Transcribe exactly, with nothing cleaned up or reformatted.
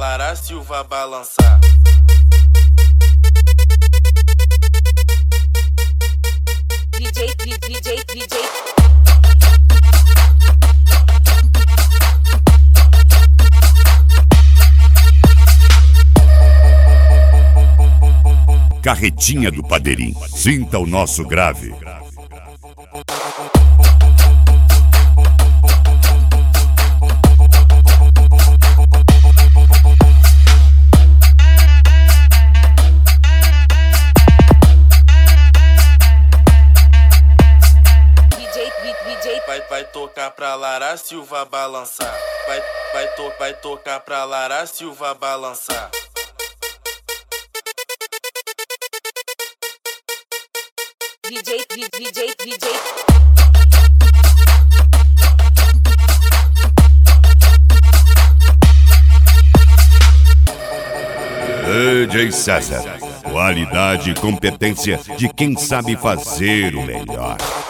Lara Silva balançar. D J, D J, D J. Carretinha do Padeirinho, sinta o nosso grave. Vai, vai tocar pra Lara Silva balançar. Vai, vai, to, vai tocar pra Lara Silva balançar. D J, D J, D J. D J César, qualidade e competência de quem sabe fazer o melhor.